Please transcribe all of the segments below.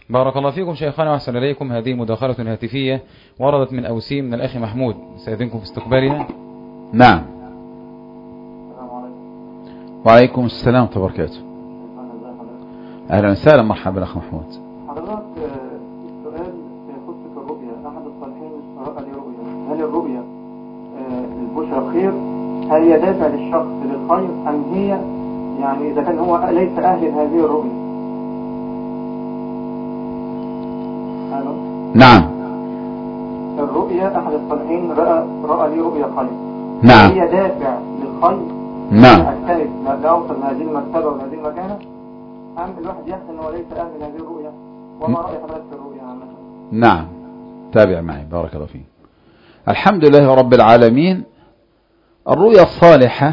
بارك الله فيكم شيخنا وأحسن إليكم. هذه مداخلة هاتفية وردت من أوسيم من الأخ محمود، سيدينكم في استقبالها. نعم. وعليكم السلام ورحمة الله وبركاته. أهلا وسهلا، مرحبا أخ محمود. حضرتك السؤال يخص في الرؤيا. أحد الصالحين رأى لي رؤيا، هل الرؤيا البشرى خير؟ هل هي دافع للشخص للخير أم هي يعني إذا كان هو ليس أهل هذه الرؤيا؟ نعم. الرؤيا أحد الصالحين رأى لي رؤيا خير. نعم. هي دافع للخير. نعم. أجتهد لا أوصل هذه المرتبة وهذه المكانة، أم الواحد يحسن أنه ليس أهل هذه الرؤيا؟ وما رأي حضرتك في الرؤيا عامة؟ نعم، تابع معي بارك الله فيك. الحمد لله رب العالمين. الرؤيا الصالحة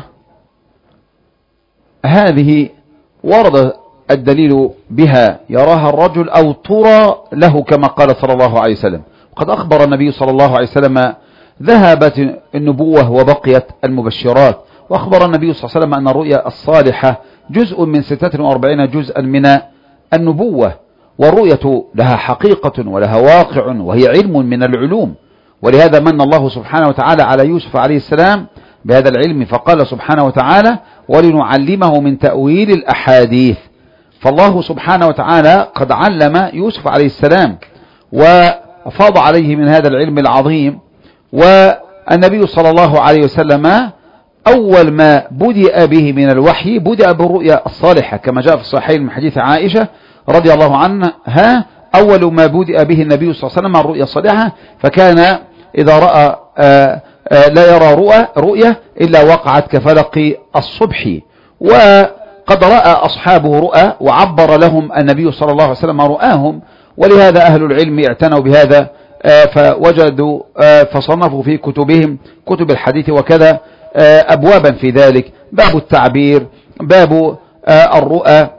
هذه ورد الدليل بها يراها الرجل أو ترى له كما قال صلى الله عليه وسلم. وقد أخبر النبي صلى الله عليه وسلم ذهبت النبوة وبقيت المبشرات. وأخبر النبي صلى الله عليه وسلم أن الرؤيا الصالحة جزء من 46 جزءا من النبوة. والرؤية لها حقيقة ولها واقع وهي علم من العلوم. ولهذا من الله سبحانه وتعالى على يوسف عليه السلام بهذا العلم، فقال سبحانه وتعالى ولنعلمه من تأويل الأحاديث. فالله سبحانه وتعالى قد علم يوسف عليه السلام وفاض عليه من هذا العلم العظيم. والنبي صلى الله عليه وسلم أول ما بدأ به من الوحي بدأ بالرؤيا الصالحة كما جاء في الصحيحين من حديث عائشة رضي الله عنها. أول ما بدأ به النبي صلى الله عليه وسلم الرؤيا الصالحة، فكان إذا رأى لا يرى رؤيا إلا وقعت كفلق الصبح. وقد رأى أصحابه رؤى وعبر لهم النبي صلى الله عليه وسلم رؤاهم. ولهذا أهل العلم اعتنوا بهذا فوجدوا فصنفوا في كتبهم كتب الحديث وكذا أبوابا في ذلك، باب التعبير، باب الرؤى،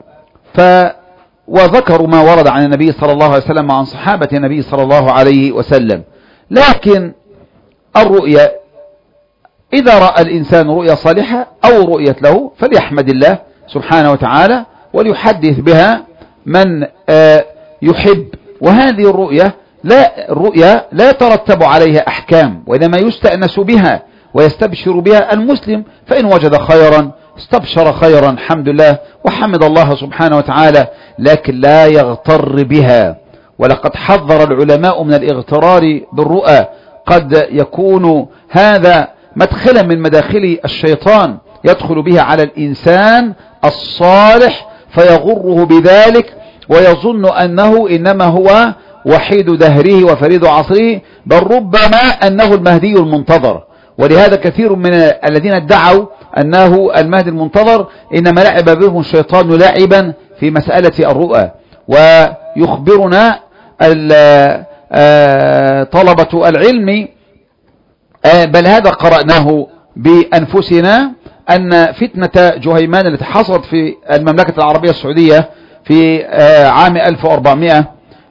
وذكروا ما ورد عن النبي صلى الله عليه وسلم وعن صحابة النبي صلى الله عليه وسلم. لكن الرؤيا إذا رأى الإنسان رؤيا صالحة أو رؤيت له فليحمد الله سبحانه وتعالى وليحدث بها من يحب. وهذه الرؤيا لا يترتب عليها أحكام، وإنما يستأنس بها ويستبشر بها المسلم. فإن وجد خيرا استبشر خيرا الحمد لله وحمد الله سبحانه وتعالى، لكن لا يغتر بها. ولقد حذر العلماء من الاغترار بالرؤى. قد يكون هذا مدخلا من مداخل الشيطان يدخل بها على الإنسان الصالح فيغره بذلك ويظن أنه إنما هو وحيد دهره وفريد عصره، بل ربما أنه المهدي المنتظر. ولهذا كثير من الذين ادعوا أنه المهدي المنتظر إنما لعب بهم الشيطان لعبا في مسألة الرؤى. ويخبرنا طلبة العلم بل هذا قرأناه بأنفسنا أن فتنة جهيمان التي حصلت في المملكة العربية السعودية في عام 1400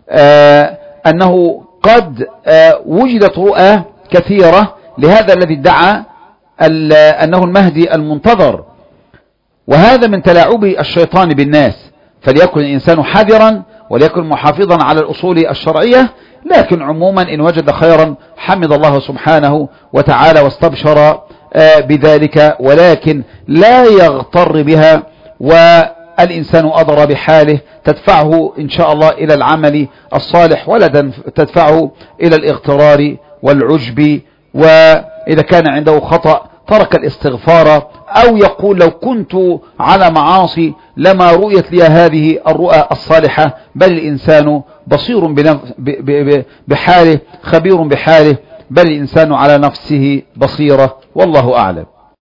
أنه قد وجدت رؤى كثيرة لهذا الذي ادعى أنه المهدي المنتظر. وهذا من تلاعب الشيطان بالناس. فليكن الإنسان حذرا وليكن محافظا على الأصول الشرعية. لكن عموما إن وجد خيرا حمد الله سبحانه وتعالى واستبشر بذلك، ولكن لا يغتر بها. والإنسان أضر بحاله تدفعه إن شاء الله إلى العمل الصالح ولا تدفعه إلى الاغترار والعجب. وإذا كان عنده خطأ ترك الاستغفار أو يقول لو كنت على معاصي لما رؤيت لي هذه الرؤى الصالحة. بل الإنسان بصير بحاله خبير بحاله، بل الإنسان على نفسه بصيرة، والله أعلم.